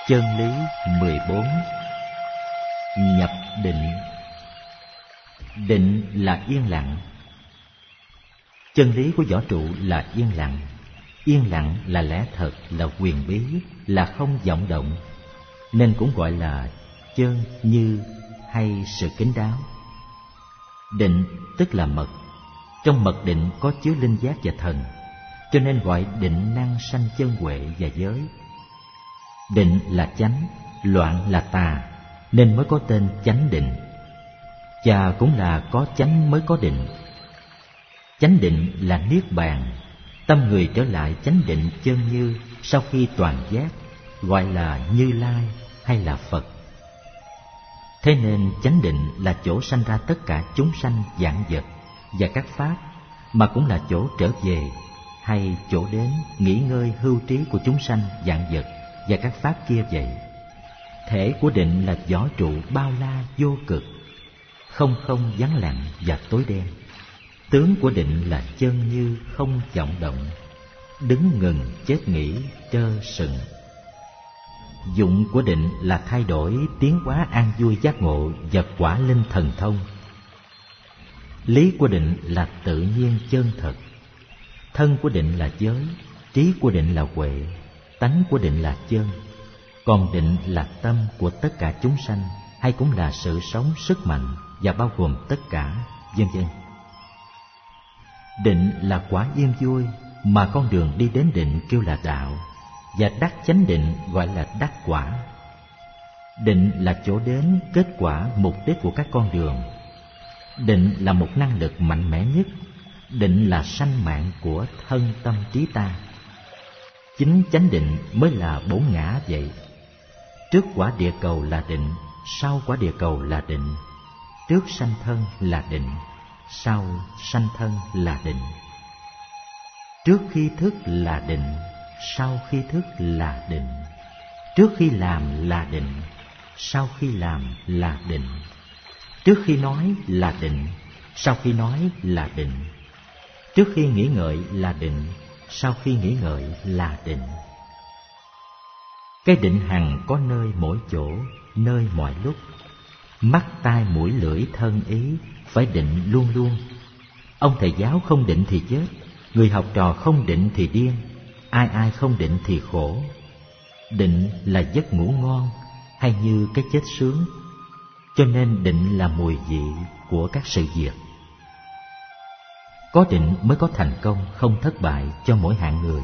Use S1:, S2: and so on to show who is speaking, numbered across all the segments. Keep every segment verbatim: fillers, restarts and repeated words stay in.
S1: Chân lý mười bốn. Nhập định. Định là yên lặng. Chân lý của võ trụ là yên lặng. Yên lặng là lẽ thật, là quyền bí, là không vọng động, nên cũng gọi là chân như hay sự kín đáo. Định tức là mật. Trong mật định có chứa linh giác và thần, cho nên gọi định năng sanh chân huệ và giới. Định là chánh, loạn là tà, nên mới có tên chánh định. Và cũng là có chánh mới có định. Chánh định là niết bàn, tâm người trở lại chánh định chân như sau khi toàn giác, gọi là Như Lai hay là Phật. Thế nên chánh định là chỗ sanh ra tất cả chúng sanh vạn vật và các pháp, mà cũng là chỗ trở về hay chỗ đến nghỉ ngơi hưu trí của chúng sanh vạn vật và các pháp kia vậy. Thể của định là võ trụ bao la vô cực, không không vắng lặng và tối đen. Tướng của định là chân như không vọng động, đứng ngừng chết nghỉ trơ sừng. Dụng của định là thay đổi tiến hóa an vui giác ngộ và quả linh thần thông. Lý của định là tự nhiên chân thật. Thân của định là giới, trí của định là huệ, tánh của định là chân. Còn định là tâm của tất cả chúng sanh, hay cũng là sự sống sức mạnh và bao gồm tất cả, vân vân. Định là quả yên vui, mà con đường đi đến định kêu là đạo, và đắc chánh định gọi là đắc quả. Định là chỗ đến, kết quả, mục đích của các con đường. Định là một năng lực mạnh mẽ nhất. Định là sanh mạng của thân tâm trí ta. Chính chánh định mới là bổn ngã vậy. Trước quả địa cầu là định, sau quả địa cầu là định. Trước sanh thân là định, sau sanh thân là định. Trước khi thức là định, sau khi thức là định. Trước khi làm là định, sau khi làm là định. Trước khi nói là định, sau khi nói là định. Trước khi nghĩ ngợi là định, sau khi nghĩ ngợi là định. Cái định hằng có nơi mỗi chỗ, nơi mọi lúc. Mắt tai mũi lưỡi thân ý phải định luôn luôn. Ông thầy giáo không định thì chết, người học trò không định thì điên, ai ai không định thì khổ. Định là giấc ngủ ngon, hay như cái chết sướng. Cho nên định là mùi vị của các sự việc. Có định mới có thành công không thất bại cho mỗi hạng người.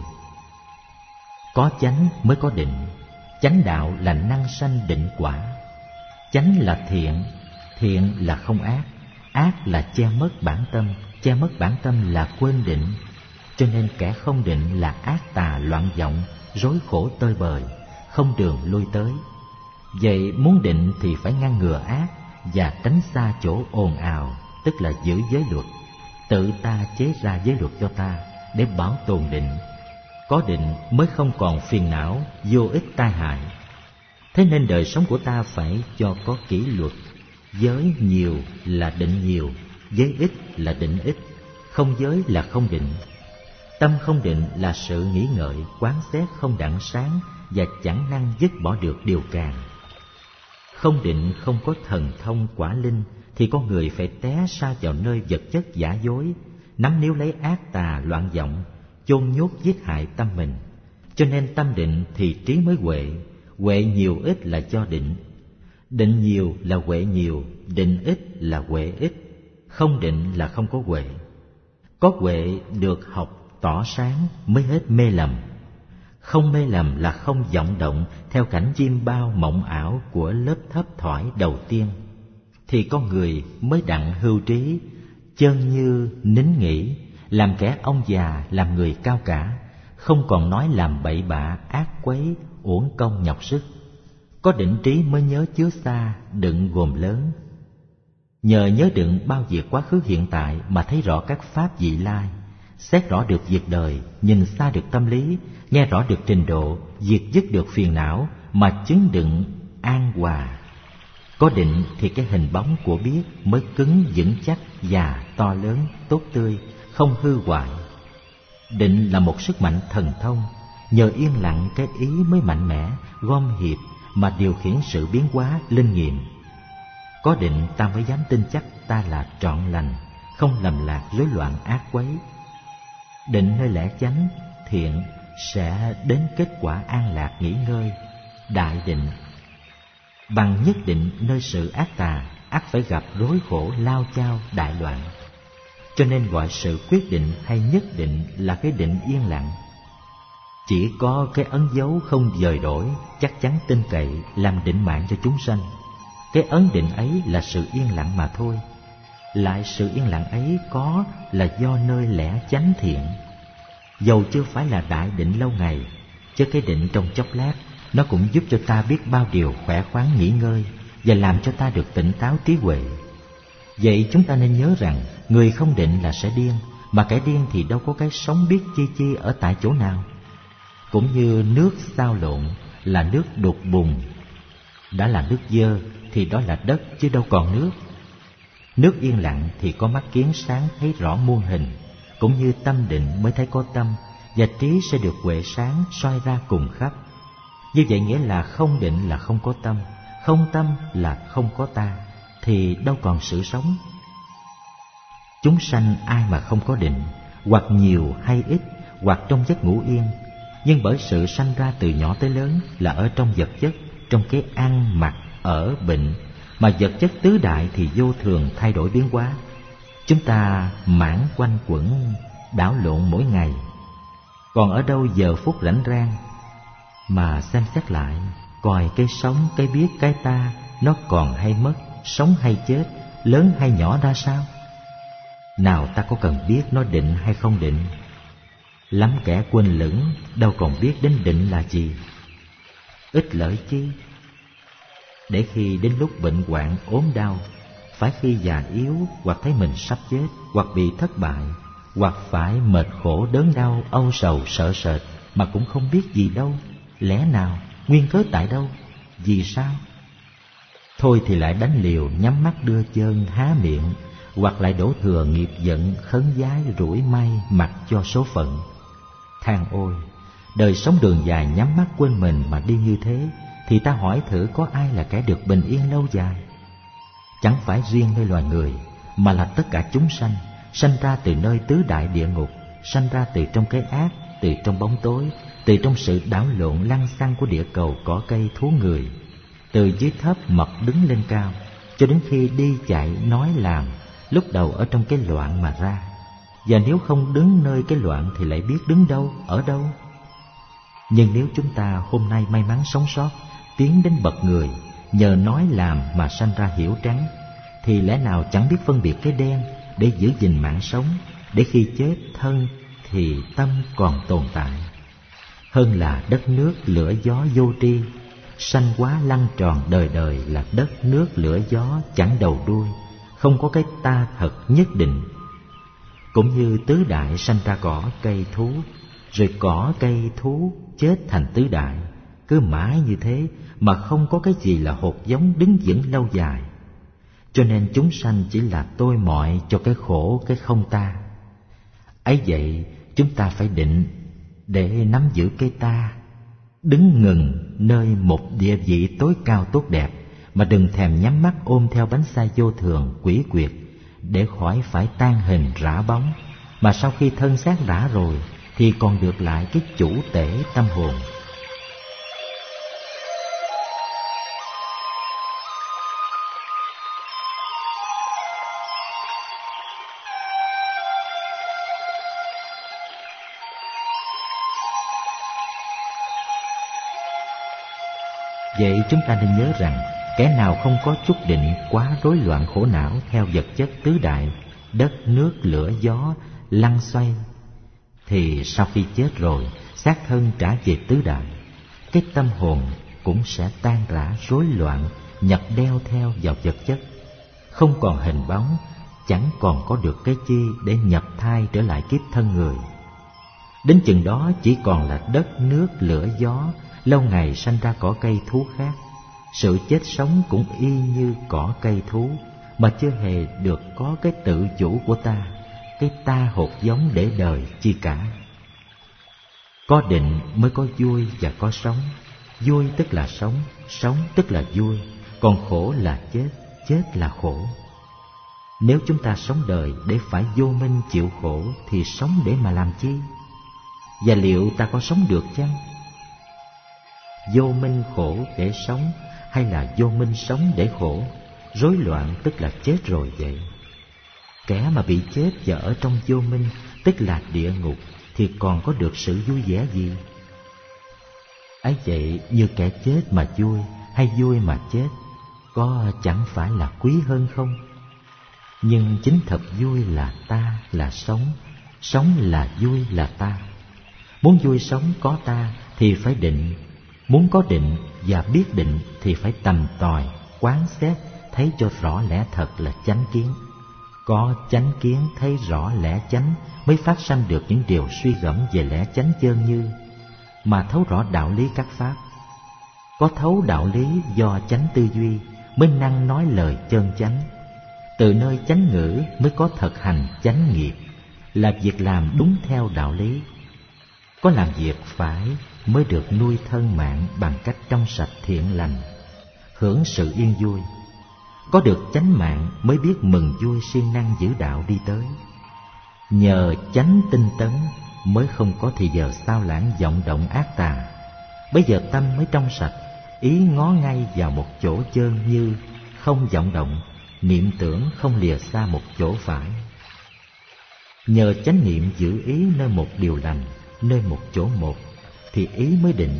S1: Có chánh mới có định. Chánh đạo là năng sanh định quả. Chánh là thiện, thiện là không ác, ác là che mất bản tâm, che mất bản tâm là quên định. Cho nên kẻ không định là ác tà loạn vọng, rối khổ tơi bời, không đường lui tới. Vậy muốn định thì phải ngăn ngừa ác và tránh xa chỗ ồn ào, tức là giữ giới luật. Tự ta chế ra giới luật cho ta để bảo tồn định. Có định mới không còn phiền não, vô ích tai hại. Thế nên đời sống của ta phải cho có kỷ luật. Giới nhiều là định nhiều, giới ít là định ít. Không giới là không định. Tâm không định là sự nghĩ ngợi, quán xét không đặng sáng và chẳng năng dứt bỏ được điều càng. Không định không có thần thông quả linh thì con người phải té sa vào nơi vật chất giả dối, nắm níu lấy ác tà loạn vọng, chôn nhốt giết hại tâm mình. Cho nên tâm định thì trí mới huệ, huệ nhiều ít là do định. Định nhiều là huệ nhiều, định ít là huệ ít. Không định là không có huệ. Có huệ được học tỏ sáng mới hết mê lầm. Không mê lầm là không vọng động theo cảnh diêm bao mộng ảo của lớp thấp thoải đầu tiên. Thì con người mới đặng hưu trí, chân như nín nghỉ, làm kẻ ông già, làm người cao cả, không còn nói làm bậy bạ, ác quấy, uổng công nhọc sức. Có định trí mới nhớ chứa xa, đựng gồm lớn. Nhờ nhớ đựng bao việc quá khứ hiện tại mà thấy rõ các pháp vị lai, xét rõ được việc đời, nhìn xa được tâm lý, nghe rõ được trình độ, diệt dứt được phiền não mà chứng đựng an hòa. Có định thì cái hình bóng của biết mới cứng vững chắc và to lớn, tốt tươi, không hư hoại. Định là một sức mạnh thần thông, Nhờ yên lặng cái ý mới mạnh mẽ, gom hiệp mà điều khiển sự biến hóa linh nghiệm. Có định ta mới dám tin chắc ta là trọn lành, không lầm lạc rối loạn ác quấy. Định nơi lẽ chánh, thiện sẽ đến kết quả an lạc nghỉ ngơi, đại định. Bằng nhất định nơi sự ác tà, ắt phải gặp rối khổ lao chao đại loạn. Cho nên gọi sự quyết định hay nhất định là cái định yên lặng. Chỉ có cái ấn dấu không dời đổi, chắc chắn tin cậy làm định mạng cho chúng sanh. Cái ấn định ấy là sự yên lặng mà thôi. Lại sự yên lặng ấy có là do nơi lẽ chánh thiện. Dầu chưa phải là đại định lâu ngày, chứ cái định trong chốc lát nó cũng giúp cho ta biết bao điều khỏe khoắn nghỉ ngơi và làm cho ta được tỉnh táo trí huệ. Vậy chúng ta nên nhớ rằng người không định là sẽ điên, mà kẻ điên thì đâu có cái sống biết chi chi ở tại chỗ nào. Cũng như nước xao lộn là nước đục bùn, đã là nước dơ thì đó là đất chứ đâu còn nước. Nước yên lặng thì có mắt kiến sáng thấy rõ muôn hình, cũng như tâm định mới thấy có tâm, và trí sẽ được huệ sáng soi ra cùng khắp. Như vậy nghĩa là không định là không có tâm, không tâm là không có ta, thì đâu còn sự sống. Chúng sanh ai mà không có định, hoặc nhiều hay ít, hoặc trong giấc ngủ yên, nhưng bởi sự sanh ra từ nhỏ tới lớn là ở trong vật chất, trong cái ăn, mặc, ở, bệnh, mà vật chất tứ đại thì vô thường thay đổi biến hóa. Chúng ta mãn quanh quẩn, đảo lộn mỗi ngày. Còn ở đâu giờ phút rảnh rang mà xem xét lại, coi cái sống, cái biết, cái ta, nó còn hay mất, sống hay chết, lớn hay nhỏ ra sao? Nào ta có cần biết nó định hay không định? Lắm kẻ quên lửng, đâu còn biết đến định là gì. Ích lợi chi? Để khi đến lúc bệnh hoạn ốm đau, phải khi già yếu, hoặc thấy mình sắp chết, hoặc bị thất bại, hoặc phải mệt khổ đớn đau, âu sầu sợ sệt, mà cũng không biết gì đâu, lẽ nào, nguyên cớ tại đâu, vì sao? Thôi thì lại đánh liều, nhắm mắt đưa chân há miệng, hoặc lại đổ thừa nghiệp giận, khấn vái rủi may mặc cho số phận. Than ôi, đời sống đường dài nhắm mắt quên mình mà đi như thế, thì ta hỏi thử có ai là kẻ được bình yên lâu dài? Chẳng phải riêng nơi loài người, mà là tất cả chúng sanh, sanh ra từ nơi tứ đại địa ngục, sanh ra từ trong cái ác, từ trong bóng tối, từ trong sự đảo lộn lăng xăng của địa cầu cỏ cây thú người, từ dưới thấp mập đứng lên cao, cho đến khi đi chạy nói làm, lúc đầu ở trong cái loạn mà ra. Và nếu không đứng nơi cái loạn thì lại biết đứng đâu, ở đâu. Nhưng nếu chúng ta hôm nay may mắn sống sót, tiến đến bậc người, nhờ nói làm mà sanh ra hiểu trắng, thì lẽ nào chẳng biết phân biệt cái đen để giữ gìn mạng sống, để khi chết thân thì tâm còn tồn tại. Hơn là đất nước lửa gió vô tri, sanh hóa lăn tròn đời đời là đất nước lửa gió chẳng đầu đuôi, không có cái ta thật nhất định. Cũng như tứ đại sanh ra cỏ cây thú, rồi cỏ cây thú chết thành tứ đại, cứ mãi như thế mà không có cái gì là hột giống đứng vững lâu dài. Cho nên chúng sanh chỉ là tôi mọi cho cái khổ cái không ta. Ấy vậy chúng ta phải định để nắm giữ cái ta, đứng ngừng nơi một địa vị tối cao tốt đẹp, mà đừng thèm nhắm mắt ôm theo bánh xe vô thường quỷ quyệt, để khỏi phải tan hình rã bóng, mà sau khi thân xác rã rồi thì còn được lại cái chủ tể tâm hồn. Vậy chúng ta nên nhớ rằng kẻ nào không có chút định quá rối loạn khổ não theo vật chất tứ đại, đất nước lửa gió lăn xoay, thì sau khi chết rồi xác thân trả về tứ đại, cái tâm hồn cũng sẽ tan rã rối loạn, nhập đeo theo vào vật chất, không còn hình bóng, chẳng còn có được cái chi để nhập thai trở lại kiếp thân người. Đến chừng đó chỉ còn là đất nước lửa gió, lâu ngày sanh ra cỏ cây thú khác. Sự chết sống cũng y như cỏ cây thú, mà chưa hề được có cái tự chủ của ta, cái ta hột giống để đời chi cả. Có định mới có vui và có sống. Vui tức là sống, sống tức là vui, còn khổ là chết, chết là khổ. Nếu chúng ta sống đời để phải vô minh chịu khổ thì sống để mà làm chi? Và liệu ta có sống được chăng? Vô minh khổ để sống hay là vô minh sống để khổ? Rối loạn tức là chết rồi vậy. Kẻ mà bị chết và ở trong vô minh tức là địa ngục thì còn có được sự vui vẻ gì? Ấy vậy, như kẻ chết mà vui hay vui mà chết, có chẳng phải là quý hơn không? Nhưng chính thật vui là ta, là sống, sống là vui là ta. Muốn vui sống có ta thì phải định, muốn có định và biết định thì phải tầm tòi, quán xét, thấy cho rõ lẽ thật là chánh kiến. Có chánh kiến thấy rõ lẽ chánh mới phát sanh được những điều suy gẫm về lẽ chánh chơn như, mà thấu rõ đạo lý các pháp. Có thấu đạo lý do chánh tư duy mới năng nói lời chân chánh. Từ nơi chánh ngữ mới có thực hành chánh nghiệp, là việc làm đúng theo đạo lý. Có làm việc phải mới được nuôi thân mạng bằng cách trong sạch thiện lành, hưởng sự yên vui. Có được chánh mạng mới biết mừng vui siêng năng giữ đạo đi tới. Nhờ chánh tinh tấn mới không có thì giờ sao lãng vọng động ác tà. Bây giờ tâm mới trong sạch, ý ngó ngay vào một chỗ chơn như, không vọng động, niệm tưởng không lìa xa một chỗ phải. Nhờ chánh niệm giữ ý nơi một điều lành, nơi một chỗ một, thì ý mới định.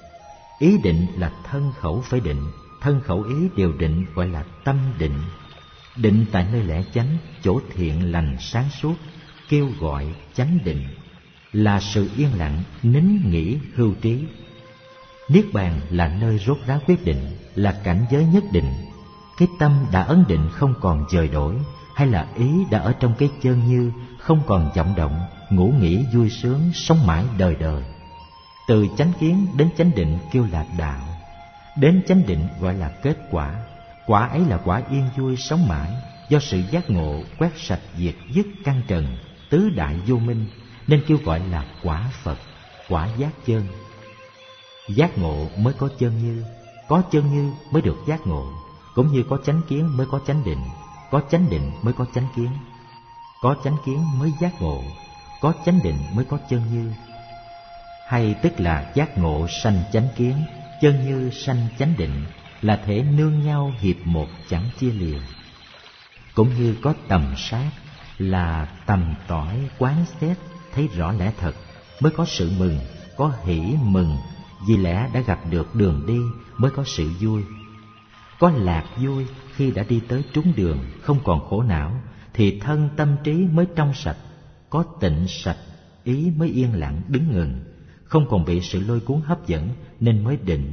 S1: Ý định là thân khẩu phải định, thân khẩu ý đều định gọi là tâm định. Định tại nơi lẽ chánh, chỗ thiện lành sáng suốt, kêu gọi chánh định, là sự yên lặng, nín nghỉ hưu trí. Niết bàn là nơi rốt ráo quyết định, là cảnh giới nhất định. Cái tâm đã ấn định không còn dời đổi, hay là ý đã ở trong cái chân như, không còn vọng động, ngủ nghỉ vui sướng, sống mãi đời đời. Từ chánh kiến đến chánh định kêu là đạo, đến chánh định gọi là kết quả. Quả ấy là quả yên vui sống mãi, do sự giác ngộ quét sạch diệt dứt căn trần, tứ đại vô minh, nên kêu gọi là quả Phật, quả giác chân. Giác ngộ mới có chân như, có chân như mới được giác ngộ, cũng như có chánh kiến mới có chánh định, có chánh định mới có chánh kiến, có chánh kiến mới giác ngộ, có chánh định mới có chân như. Hay tức là giác ngộ sanh chánh kiến, chân như sanh chánh định, là thể nương nhau hiệp một chẳng chia lìa. Cũng như có tầm sát, là tầm tỏi quán xét thấy rõ lẽ thật, mới có sự mừng, có hỷ mừng, vì lẽ đã gặp được đường đi mới có sự vui. Có lạc vui khi đã đi tới trúng đường, không còn khổ não, thì thân tâm trí mới trong sạch. Có tịnh sạch, ý mới yên lặng đứng ngừng, không còn bị sự lôi cuốn hấp dẫn, nên mới định.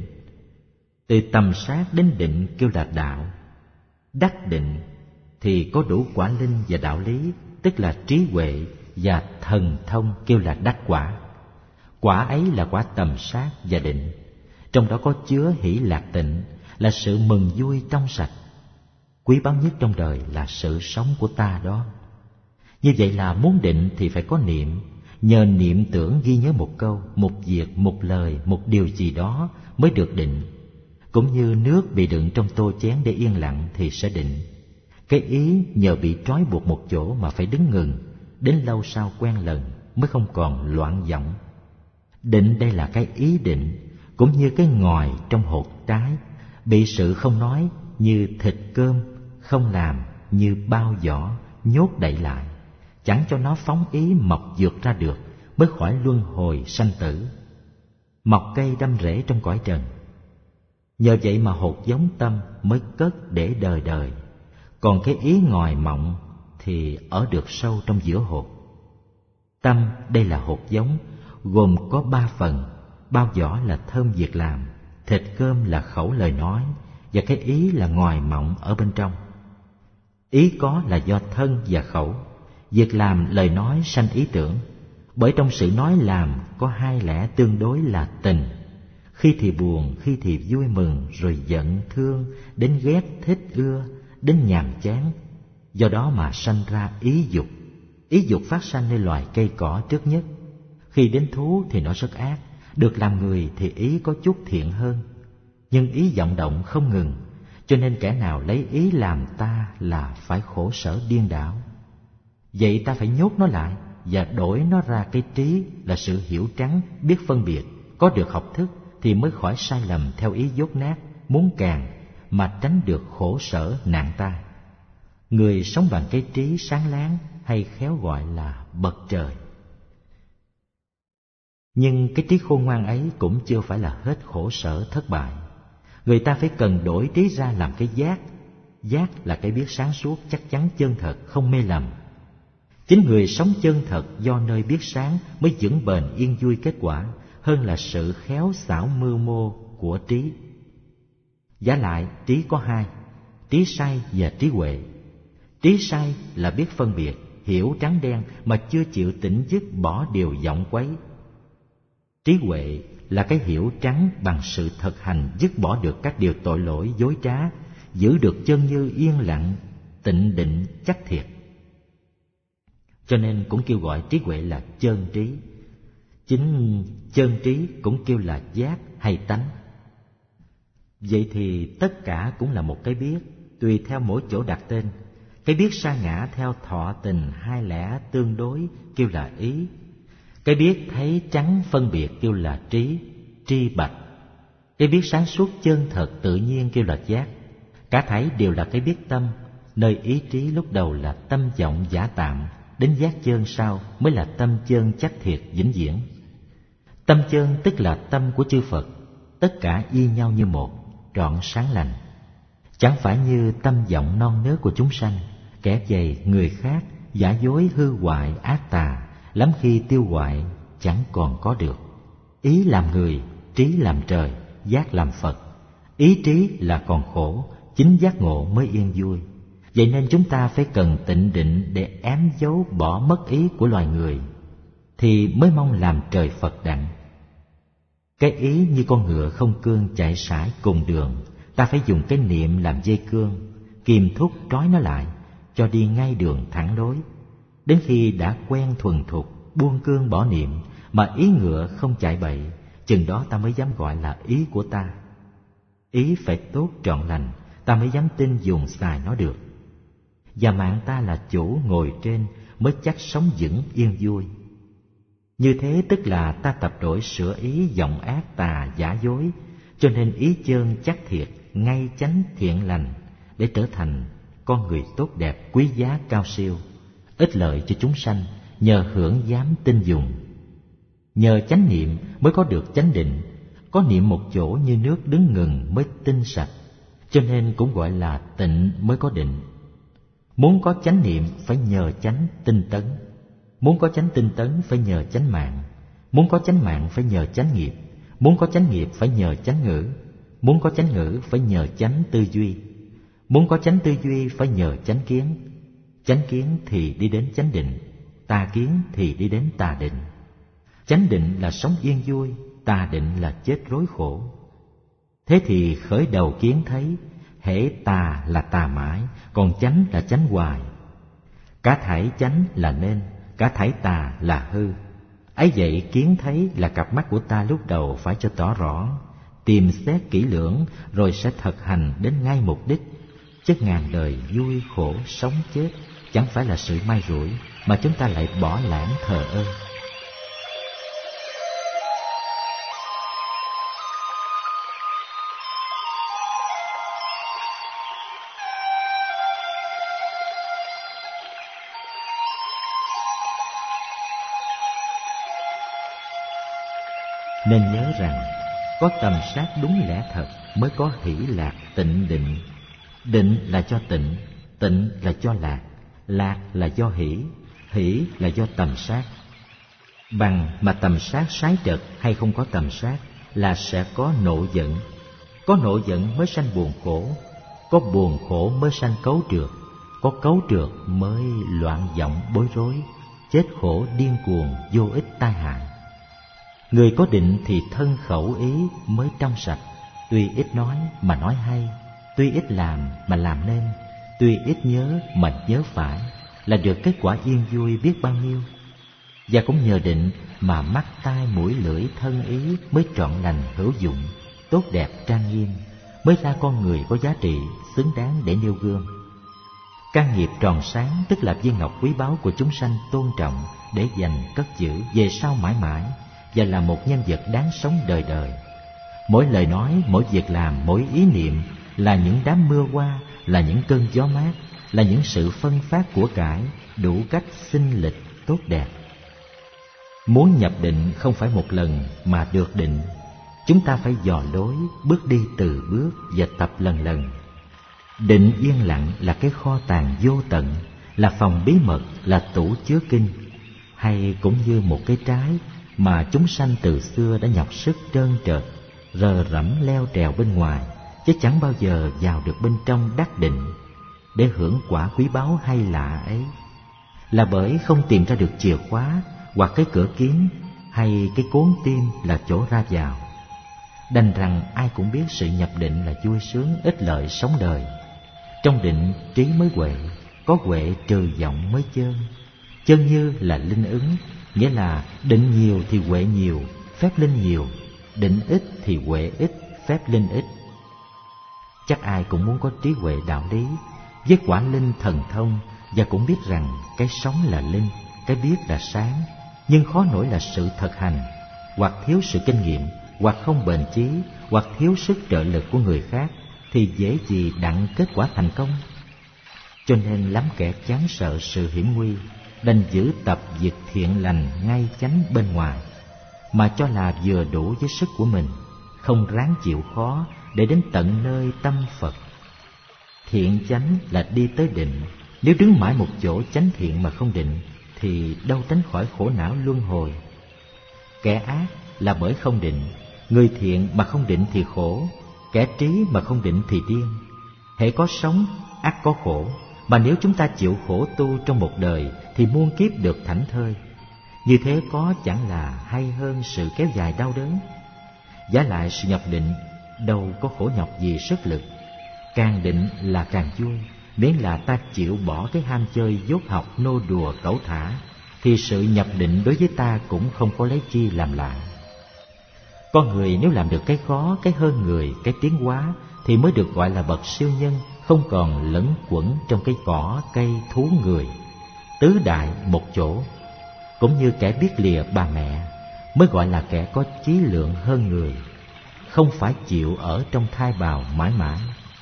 S1: Từ tầm sát đến định kêu là đạo. Đắc định thì có đủ quả linh và đạo lý, tức là trí huệ và thần thông, kêu là đắc quả. Quả ấy là quả tầm sát và định, trong đó có chứa hỷ lạc tịnh, là sự mừng vui trong sạch. Quý báu nhất trong đời là sự sống của ta đó. Như vậy là muốn định thì phải có niệm, nhờ niệm tưởng ghi nhớ một câu, một việc, một lời, một điều gì đó mới được định. Cũng như nước bị đựng trong tô chén để yên lặng thì sẽ định. Cái ý nhờ bị trói buộc một chỗ mà phải đứng ngừng, đến lâu sau quen lần mới không còn loạn vọng. Định đây là cái ý định, cũng như cái ngòi trong hột trái, bị sự không nói như thịt cơm, không làm như bao vỏ, nhốt đậy lại, chẳng cho nó phóng ý mọc vượt ra được, mới khỏi luân hồi sanh tử, mọc cây đâm rễ trong cõi trần. Nhờ vậy mà hột giống tâm mới cất để đời đời, còn cái ý ngòi mộng thì ở được sâu trong giữa hột. Tâm đây là hột giống, gồm có ba phần: bao vỏ là thơm việc làm, thịt cơm là khẩu lời nói, và cái ý là ngòi mộng ở bên trong. Ý có là do thân và khẩu, việc làm lời nói sanh ý tưởng. Bởi trong sự nói làm có hai lẽ tương đối là tình, khi thì buồn, khi thì vui mừng, rồi giận, thương, đến ghét, thích, ưa, đến nhàm chán. Do đó mà sanh ra ý dục. Ý dục phát sanh nơi loài cây cỏ trước nhất. Khi đến thú thì nó rất ác, được làm người thì ý có chút thiện hơn. Nhưng ý vọng động không ngừng, cho nên kẻ nào lấy ý làm ta là phải khổ sở điên đảo. Vậy ta phải nhốt nó lại và đổi nó ra cái trí là sự hiểu trắng, biết phân biệt, có được học thức thì mới khỏi sai lầm theo ý dốt nát, muốn càng mà tránh được khổ sở nạn tai. Người sống bằng cái trí sáng láng hay khéo gọi là bậc trời. Nhưng cái trí khôn ngoan ấy cũng chưa phải là hết khổ sở thất bại. Người ta phải cần đổi trí ra làm cái giác. Giác là cái biết sáng suốt, chắc chắn, chân thật, không mê lầm. Chính người sống chân thật do nơi biết sáng mới vững bền yên vui kết quả, hơn là sự khéo xảo mưu mô của trí. Vả lại, trí có hai: trí sai và trí huệ. Trí sai là biết phân biệt, hiểu trắng đen mà chưa chịu tỉnh dứt bỏ điều vọng quấy. Trí huệ là cái hiểu trắng bằng sự thực hành, dứt bỏ được các điều tội lỗi dối trá, giữ được chân như yên lặng, tịnh định chắc thiệt. Cho nên cũng kêu gọi trí huệ là chân trí. Chính chân trí cũng kêu là giác hay tánh. Vậy thì tất cả cũng là một cái biết, tùy theo mỗi chỗ đặt tên. Cái biết sa ngã theo thọ tình hai lẽ tương đối kêu là ý. Cái biết thấy trắng phân biệt kêu là trí, tri bạch. Cái biết sáng suốt chân thật tự nhiên kêu là giác. Cả thảy đều là cái biết tâm, nơi ý trí lúc đầu là tâm vọng giả tạm, đến giác chân sau mới là tâm chân chắc thiệt vĩnh viễn. Tâm chân tức là tâm của chư Phật, tất cả y nhau như một, trọn sáng lành. Chẳng phải như tâm vọng non nớt của chúng sanh, kẻ dày người khác, giả dối hư hoại ác tà, lắm khi tiêu hoại chẳng còn có được. Ý làm người, trí làm trời, giác làm Phật. Ý trí là còn khổ, chính giác ngộ mới yên vui. Vậy nên chúng ta phải cần tịnh định để ém dấu bỏ mất ý của loài người, thì mới mong làm trời Phật đặng. Cái ý như con ngựa không cương chạy sải cùng đường, ta phải dùng cái niệm làm dây cương, kìm thúc trói nó lại, cho đi ngay đường thẳng lối. Đến khi đã quen thuần thục, buông cương bỏ niệm, mà ý ngựa không chạy bậy, chừng đó ta mới dám gọi là ý của ta. Ý phải tốt trọn lành, ta mới dám tin dùng xài nó được. Và mạng ta là chủ ngồi trên mới chắc sống vững yên vui. Như thế tức là ta tập đổi sửa ý vọng ác tà giả dối, cho nên ý chân chắc thiệt, ngay chánh thiện lành, để trở thành con người tốt đẹp quý giá cao siêu, ích lợi cho chúng sanh, nhờ hưởng dám tin dùng. Nhờ chánh niệm mới có được chánh định, có niệm một chỗ như nước đứng ngừng mới tinh sạch, cho nên cũng gọi là tịnh mới có định. Muốn có chánh niệm phải nhờ chánh tinh tấn, muốn có chánh tinh tấn phải nhờ chánh mạng, muốn có chánh mạng phải nhờ chánh nghiệp, muốn có chánh nghiệp phải nhờ chánh ngữ, muốn có chánh ngữ phải nhờ chánh tư duy, muốn có chánh tư duy phải nhờ chánh kiến. Chánh kiến thì đi đến chánh định, tà kiến thì đi đến tà định. Chánh định là sống yên vui, tà định là chết rối khổ. Thế thì khởi đầu kiến thấy, hễ tà là tà mãi, còn chánh là chánh hoài. Cả thảy chánh là nên, cả thảy tà là hư. Ấy vậy kiến thấy là cặp mắt của ta lúc đầu phải cho tỏ rõ, tìm xét kỹ lưỡng rồi sẽ thực hành đến ngay mục đích. Chứ ngàn đời vui khổ sống chết chẳng phải là sự may rủi mà chúng ta lại bỏ lãng thờ ơ. Nên nhớ rằng có tầm sát đúng lẽ thật mới có hỷ lạc tịnh định. Định là cho tịnh, tịnh là cho lạc, lạc là do hỷ, hỷ là do tầm sát. Bằng mà tầm sát sái trật hay không có tầm sát là sẽ có nộ giận. Có nộ giận mới sanh buồn khổ, có buồn khổ mới sanh cấu trược, có cấu trược mới loạn vọng bối rối, chết khổ điên cuồng vô ích tai hại. Người có định thì thân khẩu ý mới trong sạch, tuy ít nói mà nói hay, tuy ít làm mà làm nên, tuy ít nhớ mà nhớ phải, là được kết quả yên vui biết bao nhiêu. Và cũng nhờ định mà mắt tai mũi lưỡi thân ý mới trọn lành hữu dụng, tốt đẹp trang nghiêm, mới ra con người có giá trị, xứng đáng để nêu gương. Căn nghiệp tròn sáng tức là viên ngọc quý báu của chúng sanh tôn trọng để dành cất giữ về sau mãi mãi, và là một nhân vật đáng sống đời đời. Mỗi lời nói, mỗi việc làm, mỗi ý niệm là những đám mưa hoa, là những cơn gió mát, là những sự phân phát của cải, đủ cách sinh lịch tốt đẹp. Muốn nhập định không phải một lần mà được định. Chúng ta phải dò lối, bước đi từ bước và tập lần lần. Định yên lặng là cái kho tàng vô tận, là phòng bí mật, là tủ chứa kinh, hay cũng như một cái trái mà chúng sanh từ xưa đã nhọc sức trơn trượt, rờ rẫm leo trèo bên ngoài, chứ chẳng bao giờ vào được bên trong đắc định để hưởng quả quý báu hay lạ ấy. Là bởi không tìm ra được chìa khóa hoặc cái cửa kiếm hay cái cốn tim là chỗ ra vào. Đành rằng ai cũng biết sự nhập định là vui sướng ích lợi sống đời. Trong định trí mới huệ, có huệ trừ vọng mới chơn. Chân như là linh ứng, nghĩa là định nhiều thì huệ nhiều, phép linh nhiều; định ít thì huệ ít, phép linh ít. Chắc ai cũng muốn có trí huệ đạo lý với quả linh thần thông, và cũng biết rằng cái sống là linh, cái biết là sáng, nhưng khó nổi là sự thực hành, hoặc thiếu sự kinh nghiệm, hoặc không bền chí, hoặc thiếu sức trợ lực của người khác, thì dễ gì đặng kết quả thành công. Cho nên lắm kẻ chán sợ sự hiểm nguy, đành giữ tập việc thiện lành ngay chánh bên ngoài, mà cho là vừa đủ với sức của mình, không ráng chịu khó để đến tận nơi tâm Phật. Thiện chánh là đi tới định. Nếu đứng mãi một chỗ chánh thiện mà không định, thì đâu tránh khỏi khổ não luân hồi. Kẻ ác là bởi không định, người thiện mà không định thì khổ, kẻ trí mà không định thì điên. Hễ có sống, ắt có khổ, mà nếu chúng ta chịu khổ tu trong một đời thì muôn kiếp được thảnh thơi. Như thế có chẳng là hay hơn sự kéo dài đau đớn. Giả lại sự nhập định đâu có khổ nhọc gì sức lực. Càng định là càng vui, miễn là ta chịu bỏ cái ham chơi dốt học nô đùa cẩu thả, thì sự nhập định đối với ta cũng không có lấy chi làm lạ. Con người nếu làm được cái khó, cái hơn người, cái tiến hóa, thì mới được gọi là bậc siêu nhân, không còn lẫn quẩn trong cái cỏ, cây, thú, người, tứ đại một chỗ. Cũng như kẻ biết lìa bà mẹ mới gọi là kẻ có chí lượng hơn người, không phải chịu ở trong thai bào mãi mãi.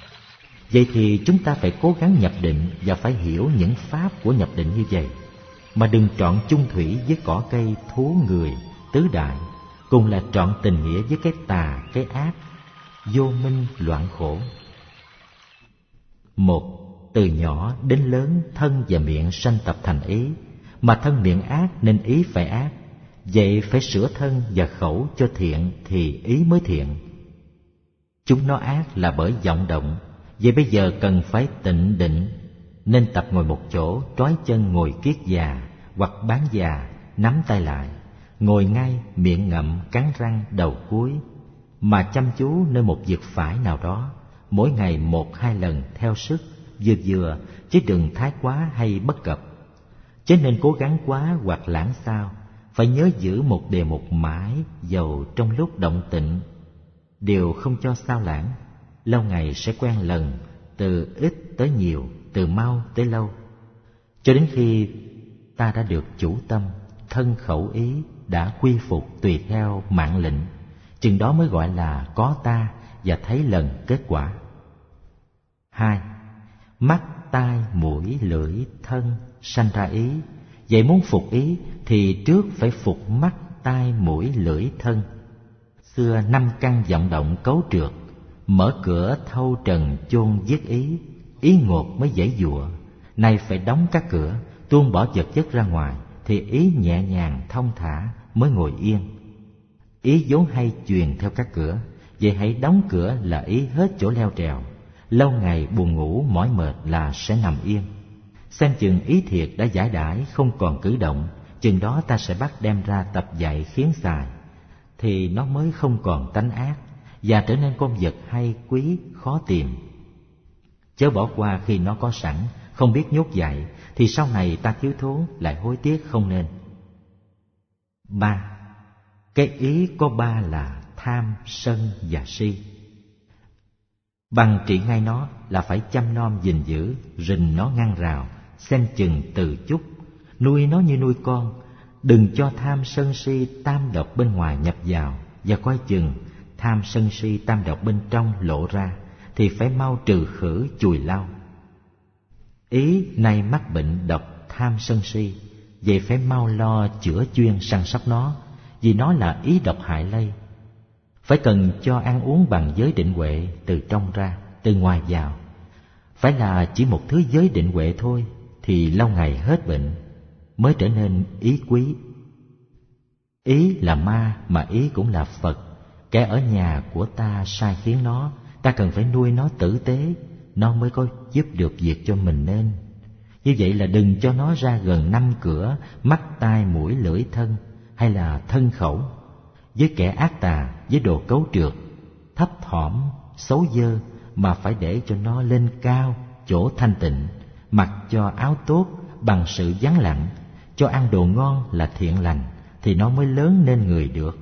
S1: Vậy thì chúng ta phải cố gắng nhập định và phải hiểu những pháp của nhập định như vậy, mà đừng trọn chung thủy với cỏ cây, thú, người, tứ đại, cùng là trọn tình nghĩa với cái tà, cái ác, vô minh loạn khổ. Một, từ nhỏ đến lớn thân và miệng sanh tập thành ý, mà thân miệng ác nên ý phải ác. Vậy phải sửa thân và khẩu cho thiện thì ý mới thiện. Chúng nó ác là bởi vọng động. Vậy bây giờ cần phải tịnh định, nên tập ngồi một chỗ, trói chân ngồi kiết già hoặc bán già, nắm tay lại, ngồi ngay, miệng ngậm, cắn răng, đầu cúi, mà chăm chú nơi một việc phải nào đó, mỗi ngày một hai lần theo sức, vừa vừa, chứ đừng thái quá hay bất cập. Chứ nên cố gắng quá hoặc lãng sao, phải nhớ giữ một đề mục mãi, dầu trong lúc động tịnh, đều không cho sao lãng. Lâu ngày sẽ quen lần, từ ít tới nhiều, từ mau tới lâu, cho đến khi ta đã được chủ tâm, thân khẩu ý đã quy phục tùy theo mạng lệnh, chừng đó mới gọi là có ta và thấy lần kết quả. Hai, mắt, tai, mũi, lưỡi, thân sanh ra ý. Vậy muốn phục ý thì trước phải phục mắt, tai, mũi, lưỡi, thân. Xưa năm căn vọng động cấu trượt, mở cửa thâu trần chôn giết ý, ý ngột mới dễ dụa. Nay phải đóng các cửa, tuôn bỏ vật chất ra ngoài, thì ý nhẹ nhàng thông thả mới ngồi yên. Ý vốn hay truyền theo các cửa, vậy hãy đóng cửa là ý hết chỗ leo trèo. Lâu ngày buồn ngủ mỏi mệt là sẽ nằm yên. Xem chừng ý thiệt đã giải đãi không còn cử động, chừng đó ta sẽ bắt đem ra tập dạy khiến xài, thì nó mới không còn tánh ác và trở nên con vật hay quý khó tìm. Chớ bỏ qua khi nó có sẵn, không biết nhốt dạy, thì sau này ta thiếu thốn lại hối tiếc không nên. Ba, cái ý có ba là tham, sân và si. Bằng trị ngay nó là phải chăm nom gìn giữ, rình nó ngăn rào, xem chừng từ chút, nuôi nó như nuôi con. Đừng cho tham sân si tam độc bên ngoài nhập vào, và coi chừng tham sân si tam độc bên trong lộ ra thì phải mau trừ khử chùi lau. Ý nay mắc bệnh độc tham sân si, vậy phải mau lo chữa chuyên săn sóc nó, vì nó là ý độc hại lây. Phải cần cho ăn uống bằng giới định huệ, từ trong ra, từ ngoài vào. Phải là chỉ một thứ giới định huệ thôi, thì lâu ngày hết bệnh, mới trở nên ý quý. Ý là ma, mà ý cũng là Phật. Kẻ ở nhà của ta sai khiến nó, ta cần phải nuôi nó tử tế, nó mới có giúp được việc cho mình nên. Như vậy là đừng cho nó ra gần năm cửa, mắt tai mũi lưỡi thân, hay là thân khẩu, với kẻ ác tà, với đồ cấu trượt, thấp thỏm, xấu dơ, mà phải để cho nó lên cao, chỗ thanh tịnh, mặc cho áo tốt bằng sự vắng lặng, cho ăn đồ ngon là thiện lành, thì nó mới lớn nên người được.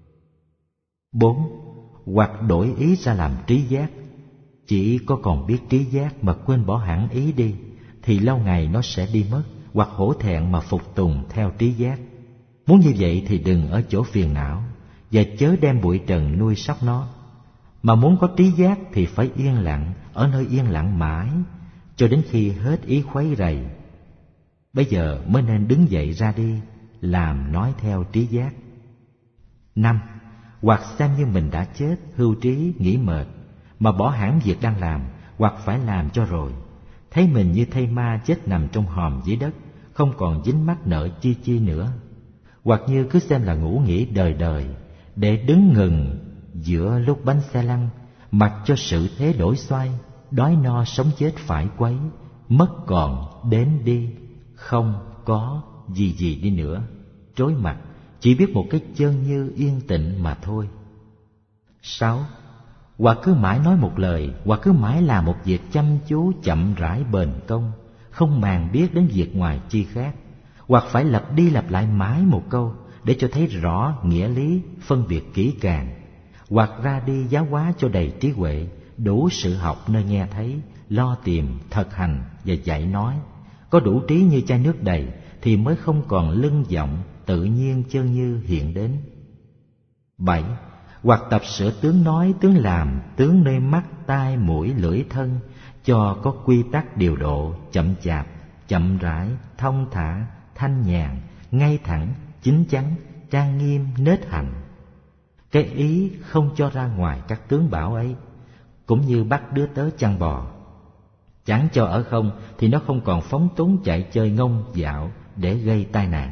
S1: Bốn, hoặc đổi ý ra làm trí giác. Chỉ có còn biết trí giác mà quên bỏ hẳn ý đi, thì lâu ngày nó sẽ đi mất, hoặc hổ thẹn mà phục tùng theo trí giác. Muốn như vậy thì đừng ở chỗ phiền não, và chớ đem bụi trần nuôi sóc nó. Mà muốn có trí giác thì phải yên lặng, ở nơi yên lặng mãi, cho đến khi hết ý khuấy rầy. Bây giờ mới nên đứng dậy ra đi, làm nói theo trí giác. Năm, hoặc xem như mình đã chết, hưu trí, nghỉ mệt, mà bỏ hẳn việc đang làm, hoặc phải làm cho rồi. Thấy mình như thây ma chết nằm trong hòm dưới đất, không còn dính mắc nợ chi chi nữa. Hoặc như cứ xem là ngủ nghỉ đời đời, để đứng ngừng giữa lúc bánh xe lăn, mặc cho sự thế đổi xoay, đói no sống chết phải quấy, mất còn đến đi, không có gì gì đi nữa, trối mặt, chỉ biết một cái chân như yên tịnh mà thôi. Sáu, hoặc cứ mãi nói một lời, hoặc cứ mãi làm một việc chăm chú chậm rãi bền công, không màng biết đến việc ngoài chi khác, hoặc phải lặp đi lặp lại mãi một câu để cho thấy rõ nghĩa lý, phân biệt kỹ càng, hoặc ra đi giáo hóa cho đầy trí huệ, đủ sự học nơi nghe thấy, lo tìm, thực hành và dạy nói. Có đủ trí như chai nước đầy thì mới không còn lưng vọng, tự nhiên chân như hiện đến. Bảy, hoặc tập sửa tướng nói, tướng làm, tướng nơi mắt, tai, mũi, lưỡi, thân, cho có quy tắc điều độ, chậm chạp, chậm rãi, thông thả, thanh nhàn, ngay thẳng, chín chắn, trang nghiêm, nết hạnh. Cái ý không cho ra ngoài các tướng bảo ấy, cũng như bắt đứa tớ chăn bò. Chẳng cho ở không thì nó không còn phóng túng chạy chơi ngông dạo để gây tai nạn.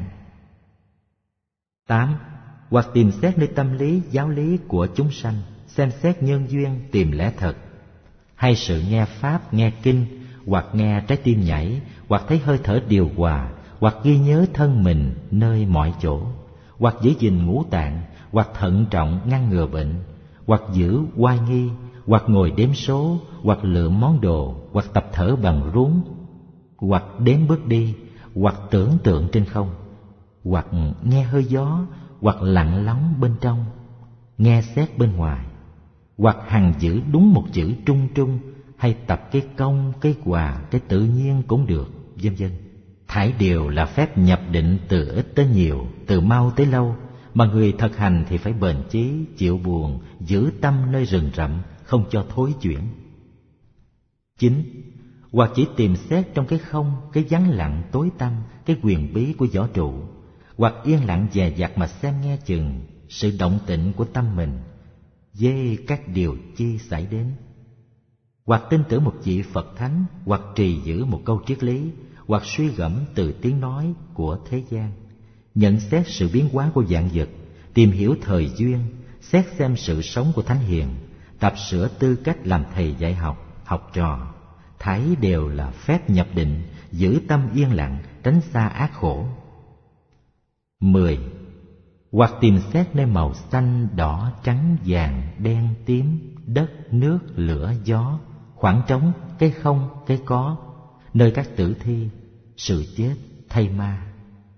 S1: Tám, hoặc tìm xét nơi tâm lý, giáo lý của chúng sanh, xem xét nhân duyên, tìm lẽ thật, hay sự nghe pháp, nghe kinh, hoặc nghe trái tim nhảy, hoặc thấy hơi thở điều hòa, hoặc ghi nhớ thân mình nơi mọi chỗ, hoặc giữ gìn ngũ tạng, hoặc thận trọng ngăn ngừa bệnh, hoặc giữ oai nghi, hoặc ngồi đếm số, hoặc lượm món đồ, hoặc tập thở bằng rốn, hoặc đếm bước đi, hoặc tưởng tượng trên không, hoặc nghe hơi gió, hoặc lặng lóng bên trong, nghe xét bên ngoài, hoặc hằng giữ đúng một chữ trung trung, hay tập cái công, cái hòa, cái tự nhiên cũng được, vân vân. Thải đều là phép nhập định từ ít tới nhiều, từ mau tới lâu, mà người thực hành thì phải bền chí, chịu buồn, giữ tâm nơi rừng rậm, không cho thối chuyển. Chín, hoặc chỉ tìm xét trong cái không, cái vắng lặng tối tăm, cái quyền bí của võ trụ, hoặc yên lặng dè dặt mà xem nghe chừng sự động tĩnh của tâm mình với các điều chi xảy đến, hoặc tin tưởng một vị Phật Thánh, hoặc trì giữ một câu triết lý, hoặc suy gẫm từ tiếng nói của thế gian, nhận xét sự biến hóa của vạn vật, tìm hiểu thời duyên, xét xem sự sống của thánh hiền, tập sửa tư cách làm thầy dạy học, học trò, thảy đều là phép nhập định, giữ tâm yên lặng, tránh xa ác khổ. Mười, hoặc tìm xét nơi màu xanh, đỏ, trắng, vàng, đen, tím, đất, nước, lửa, gió, khoảng trống, cái không, cái có, nơi các tử thi, sự chết, thây ma.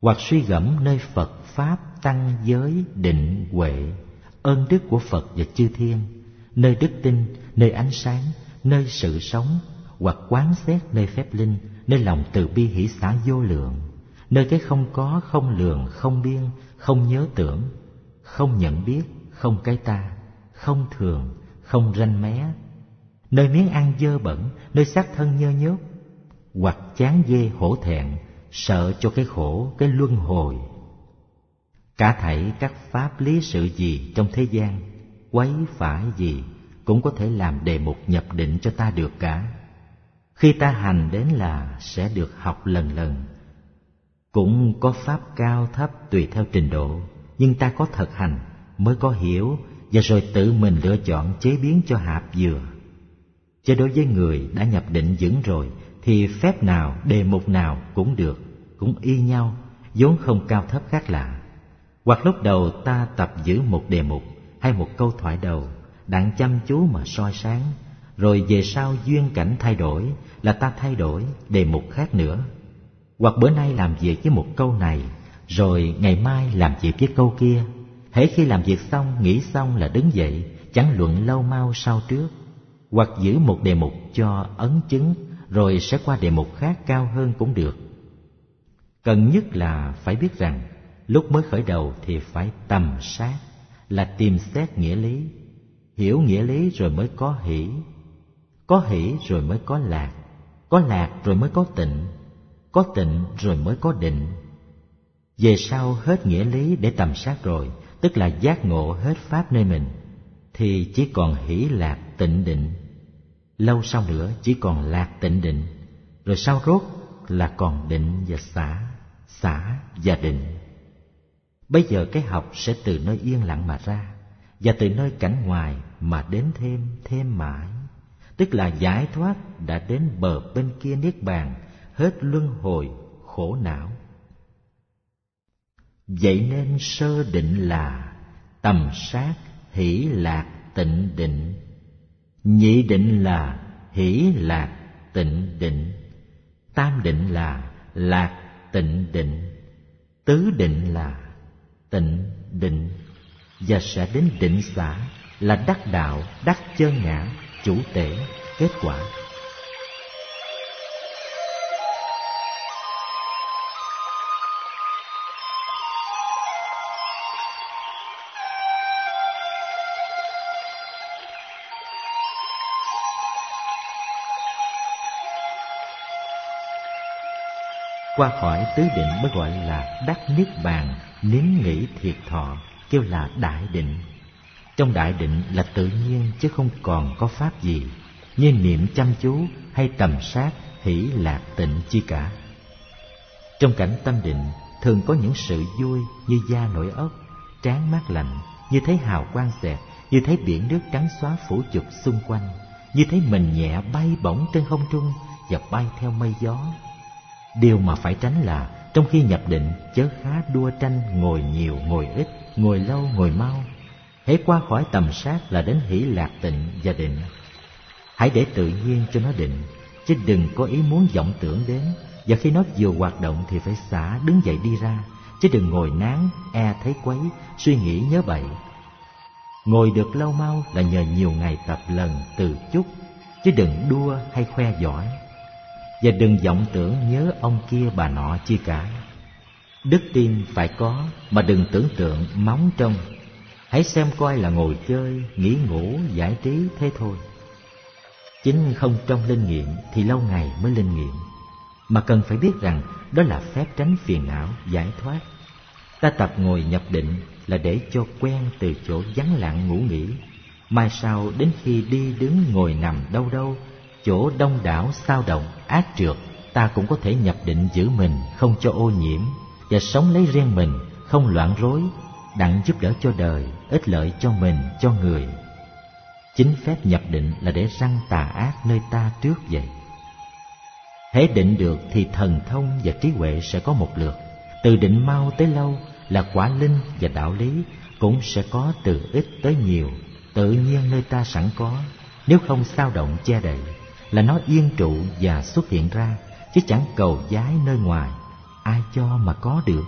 S1: hoặc suy gẫm nơi Phật Pháp Tăng Giới Định Huệ, ơn đức của Phật và chư thiên, nơi đức tin, nơi ánh sáng, nơi sự sống, hoặc quán xét nơi phép linh, nơi lòng từ bi hỷ xả vô lượng, nơi cái không có, không lường, không biên, không nhớ tưởng, không nhận biết, không cái ta, không thường, không ranh mé, nơi miếng ăn dơ bẩn, nơi xác thân nhơ nhớp, hoặc chán ghê hổ thẹn, sợ cho cái khổ, cái luân hồi. Cả thảy các pháp lý sự gì trong thế gian, quấy phá gì, cũng có thể làm đề mục nhập định cho ta được cả. Khi ta hành đến là sẽ được học lần lần. Cũng có pháp cao thấp tùy theo trình độ, nhưng ta có thực hành mới có hiểu, và rồi tự mình lựa chọn chế biến cho hạp dừa. Chứ đối với người đã nhập định vững rồi thì phép nào, đề mục nào cũng được, cũng y nhau, vốn không cao thấp khác lạ. Hoặc lúc đầu ta tập giữ một đề mục hay một câu thoại đầu, đặng chăm chú mà soi sáng, rồi về sau duyên cảnh thay đổi là ta thay đổi đề mục khác nữa. Hoặc bữa nay làm việc với một câu này, rồi ngày mai làm việc với câu kia. Hễ khi làm việc xong, nghỉ xong là đứng dậy, chẳng luận lâu mau sau trước. Hoặc giữ một đề mục cho ấn chứng, rồi sẽ qua đề mục khác cao hơn cũng được. Cần nhất là phải biết rằng, lúc mới khởi đầu thì phải tầm sát, là tìm xét nghĩa lý. Hiểu nghĩa lý rồi mới có hỷ, có hỷ rồi mới có lạc, có lạc rồi mới có tịnh, có tịnh rồi mới có định. Về sau hết nghĩa lý để tầm sát rồi, tức là giác ngộ hết pháp nơi mình, thì chỉ còn hỷ lạc tịnh định. Lâu sau nữa chỉ còn lạc tịnh định, rồi sau rốt là còn định và xả, xả và định. Bây giờ cái học sẽ từ nơi yên lặng mà ra, và từ nơi cảnh ngoài mà đến thêm, thêm mãi. Tức là giải thoát đã đến bờ bên kia niết bàn, hết luân hồi khổ não. Vậy nên sơ định là tầm sát hỷ lạc tịnh định, nhị định là hỷ lạc tịnh định, tam định là lạc tịnh định, tứ định là tịnh định, và sẽ đến định xả là đắc đạo, đắc chân ngã, chủ tể, kết quả. Qua khỏi tứ định mới gọi là đắc niết bàn, nín nghỉ thiệt thọ, kêu là đại định. Trong đại định là tự nhiên chứ không còn có pháp gì, như niệm chăm chú hay tầm sát hỷ lạc tịnh chi cả. Trong cảnh tâm định thường có những sự vui như da nổi ốc, trán mát lạnh, như thấy hào quang xẹt, như thấy biển nước trắng xóa phủ chụp xung quanh, như thấy mình nhẹ bay bổng trên không trung và bay theo mây gió. Điều mà phải tránh là trong khi nhập định chớ khá đua tranh ngồi nhiều ngồi ít, ngồi lâu ngồi mau. Hễ qua khỏi tầm sát là đến hỷ lạc tịnh và định. Hãy để tự nhiên cho nó định, chứ đừng có ý muốn vọng tưởng đến. Và khi nó vừa hoạt động thì phải xả đứng dậy đi ra, chứ đừng ngồi nán e thấy quấy, suy nghĩ nhớ bậy. Ngồi được lâu mau là nhờ nhiều ngày tập lần từ chút, chứ đừng đua hay khoe giỏi. Và đừng vọng tưởng nhớ ông kia bà nọ chi cả. Đức tin phải có, mà đừng tưởng tượng móng trông. Hãy xem coi là ngồi chơi, nghỉ ngủ, giải trí thế thôi. Chính không trong linh nghiệm thì lâu ngày mới linh nghiệm. Mà cần phải biết rằng đó là phép tránh phiền não, giải thoát. Ta tập ngồi nhập định là để cho quen từ chỗ vắng lặng ngủ nghỉ. Mai sau đến khi đi đứng ngồi nằm đâu đâu, chỗ đông đảo sao động, ác trượt, ta cũng có thể nhập định giữ mình không cho ô nhiễm, và sống lấy riêng mình, không loạn rối, đặng giúp đỡ cho đời, ích lợi cho mình, cho người. Chính phép nhập định là để răng tà ác nơi ta trước vậy. Hễ định được thì thần thông và trí huệ sẽ có một lượt. Từ định mau tới lâu là quả linh và đạo lý cũng sẽ có từ ít tới nhiều, tự nhiên nơi ta sẵn có. Nếu không sao động che đậy, là nó yên trụ và xuất hiện ra, chứ chẳng cầu giái nơi ngoài. Ai cho mà có được.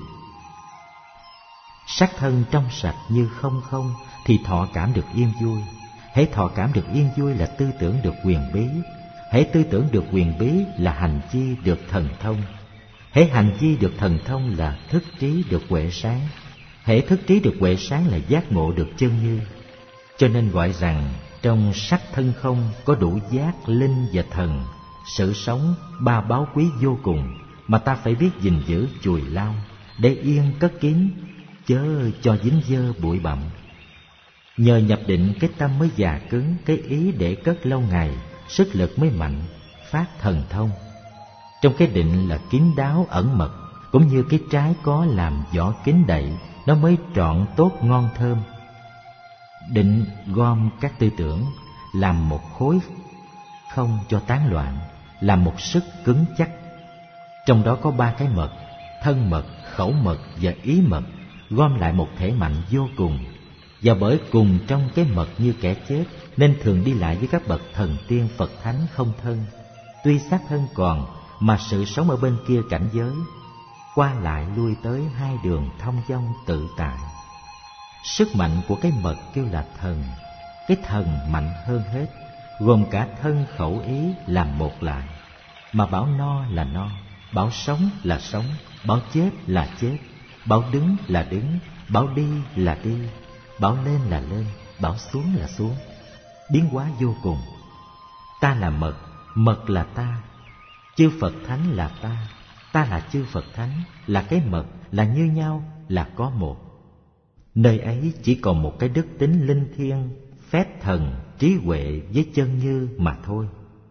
S1: Sắc thân trong sạch như không không thì thọ cảm được yên vui. Hễ thọ cảm được yên vui là tư tưởng được quyền bí. Hễ tư tưởng được quyền bí là hành chi được thần thông. Hễ hành chi được thần thông là thức trí được huệ sáng. Hễ thức trí được huệ sáng là giác ngộ được chân như. Cho nên gọi rằng trong sắc thân không có đủ giác, linh và thần, sự sống ba báu quý vô cùng mà ta phải biết gìn giữ chùi lau để yên cất kín, chớ cho dính dơ bụi bặm. Nhờ nhập định cái tâm mới già cứng, cái ý để cất lâu ngày, sức lực mới mạnh, phát thần thông. Trong cái định là kín đáo ẩn mật, cũng như cái trái có làm vỏ kín đậy, nó mới trọn tốt ngon thơm. Định gom các tư tưởng, làm một khối không cho tán loạn, làm một sức cứng chắc. Trong đó có ba cái mật, thân mật, khẩu mật và ý mật, gom lại một thể mạnh vô cùng. Và bởi cùng trong cái mật như kẻ chết, nên thường đi lại với các bậc thần tiên Phật Thánh không thân. Tuy xác thân còn, mà sự sống ở bên kia cảnh giới, qua lại lui tới hai đường thông dong tự tại. Sức mạnh của cái mật kêu là thần. Cái thần mạnh hơn hết, gồm cả thân khẩu ý làm một lại. Mà bảo no là no, bảo sống là sống, bảo chết là chết, bảo đứng là đứng, bảo đi là đi, bảo lên là lên, bảo xuống là xuống. Biến hóa vô cùng. Ta là mật, mật là ta. Chư Phật Thánh là ta, ta là chư Phật Thánh, là cái mật, là như nhau, là có một. Nơi ấy chỉ còn một cái đức tính linh thiêng, phép thần, trí huệ với chân như mà thôi.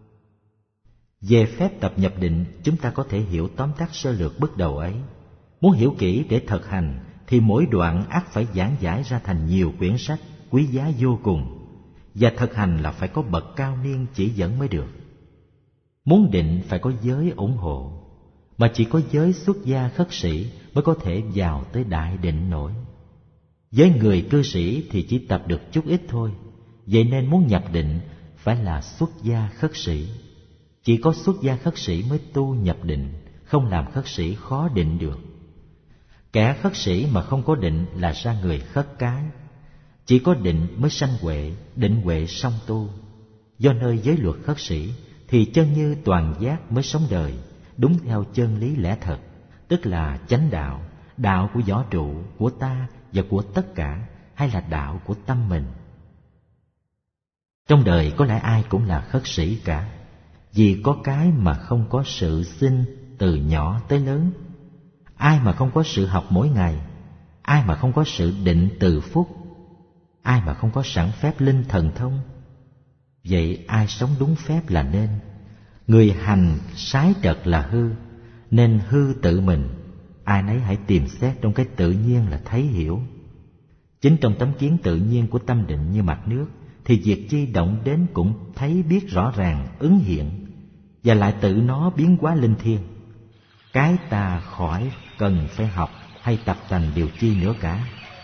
S1: Về phép tập nhập định, chúng ta có thể hiểu tóm tắt sơ lược bước đầu ấy. Muốn hiểu kỹ để thực hành thì mỗi đoạn ắt phải giảng giải ra thành nhiều quyển sách quý giá vô cùng. Và thực hành là phải có bậc cao niên chỉ dẫn mới được. Muốn định phải có giới ủng hộ, mà chỉ có giới xuất gia khất sĩ mới có thể vào tới đại định nổi. Với người cư sĩ thì chỉ tập được chút ít thôi. Vậy nên muốn nhập định phải là xuất gia khất sĩ. Chỉ có xuất gia khất sĩ mới tu nhập định, không làm khất sĩ khó định được. Kẻ khất sĩ mà không có định là ra người khất cái. Chỉ có định mới sanh huệ, định huệ song tu. Do nơi giới luật khất sĩ thì chân như toàn giác mới sống đời, đúng theo chân lý lẽ thật, tức là chánh đạo, đạo của võ trụ, của ta và của tất cả, hay là đạo của tâm mình. Trong đời có lẽ ai cũng là khất sĩ cả, vì có cái mà không có sự sinh từ nhỏ tới lớn. Ai mà không có sự học mỗi ngày, ai mà không có sự định từ phút, ai mà không có sẵn phép linh thần thông. Vậy ai sống đúng phép là nên. Người hành sái trật là hư, nên hư tự mình. Ai nấy hãy tìm xét trong cái tự nhiên là thấy hiểu. Chính trong tấm kiến tự nhiên của tâm định như mặt nước, thì việc chi động đến cũng thấy biết rõ ràng ứng hiện, và lại tự nó biến hóa linh thiêng. Cái ta khỏi cần phải học hay tập tành điều chi nữa cả.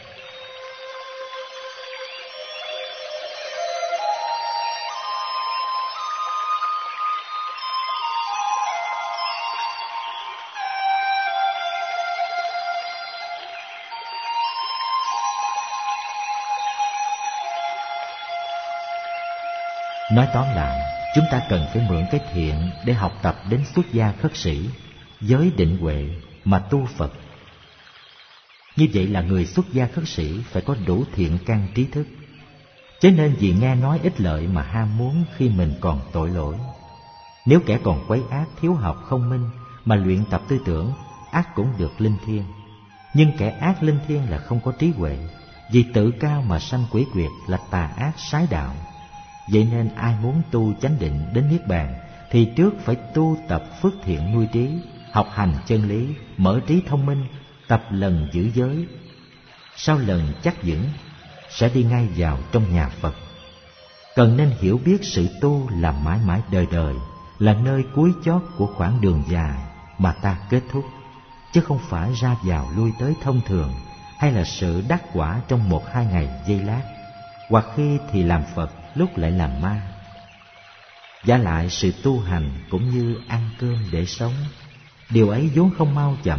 S1: Nói tóm lại, chúng ta cần phải mượn cái thiện để học tập đến xuất gia khất sĩ, giới định huệ mà tu Phật. Như vậy là người xuất gia khất sĩ phải có đủ thiện căn trí thức. Chứ nên vì nghe nói ích lợi mà ham muốn khi mình còn tội lỗi. Nếu kẻ còn quấy ác, thiếu học, không minh mà luyện tập tư tưởng, ác cũng được linh thiêng. Nhưng kẻ ác linh thiêng là không có trí huệ, vì tự cao mà sanh quỷ quyệt là tà ác sái đạo. Vậy nên ai muốn tu chánh định đến niết bàn thì trước phải tu tập phước thiện nuôi trí, học hành chân lý, mở trí thông minh, tập lần giữ giới. Sau lần chắc vững sẽ đi ngay vào trong nhà Phật. Cần nên hiểu biết sự tu là mãi mãi đời đời, là nơi cuối chót của khoảng đường dài mà ta kết thúc, chứ không phải ra vào lui tới thông thường, hay là sự đắc quả trong một hai ngày giây lát, hoặc khi thì làm Phật, lúc lại làm ma. Vả lại sự tu hành cũng như ăn cơm để sống, điều ấy vốn không mau chậm,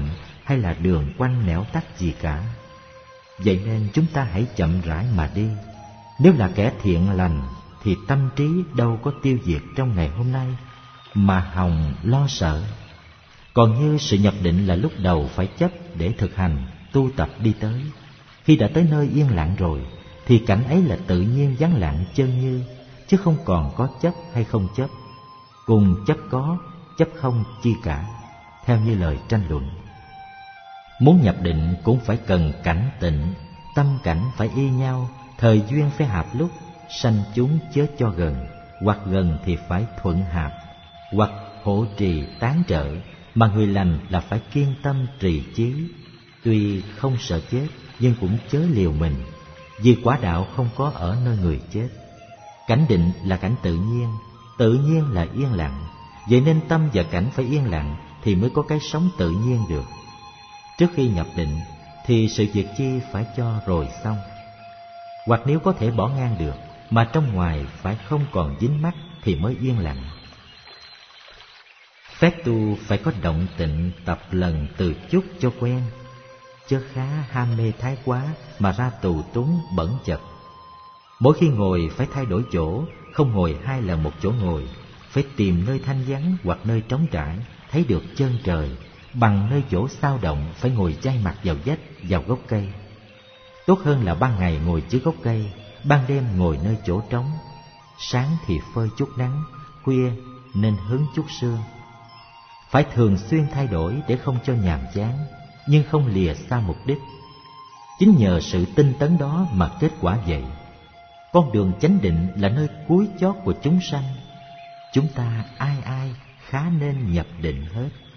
S1: hay là đường quanh nẻo tắt gì cả. Vậy nên chúng ta hãy chậm rãi mà đi. Nếu là kẻ thiện lành thì tâm trí đâu có tiêu diệt trong ngày hôm nay mà hòng lo sợ. Còn như sự nhập định là lúc đầu phải chấp để thực hành, tu tập đi tới. Khi đã tới nơi yên lặng rồi thì cảnh ấy là tự nhiên vắng lặng chân như, chứ không còn có chấp hay không chấp, cùng chấp có, chấp không chi cả, theo như lời tranh luận. Muốn nhập định cũng phải cần cảnh tịnh, tâm cảnh phải y nhau, thời duyên phải hợp lúc, sanh chúng chớ cho gần, hoặc gần thì phải thuận hợp, hoặc hộ trì tán trợ, mà người lành là phải kiên tâm trì chí. Tuy không sợ chết nhưng cũng chớ liều mình, vì quả đạo không có ở nơi người chết. Cảnh định là cảnh tự nhiên, tự nhiên là yên lặng. Vậy nên tâm và cảnh phải yên lặng thì mới có cái sống tự nhiên được. Trước khi nhập định thì sự việc chi phải cho rồi xong. Hoặc nếu có thể bỏ ngang được mà trong ngoài phải không còn dính mắc thì mới yên lặng. Phép tu phải có động tịnh tập lần từ chút cho quen, chớ khá ham mê thái quá mà ra tù túng bẩn chật. Mỗi khi ngồi phải thay đổi chỗ, không ngồi hai lần một chỗ ngồi, phải tìm nơi thanh vắng hoặc nơi trống trải, thấy được chân trời, bằng nơi chỗ sao động phải ngồi chai mặt vào vách, vào gốc cây. Tốt hơn là ban ngày ngồi dưới gốc cây, ban đêm ngồi nơi chỗ trống. Sáng thì phơi chút nắng, khuya nên hứng chút sương. Phải thường xuyên thay đổi để không cho nhàm chán, nhưng không lìa xa mục đích. Chính nhờ sự tinh tấn đó mà kết quả vậy. Con đường chánh định là nơi cuối chót của chúng sanh. Chúng ta ai ai khá nên nhập định hết.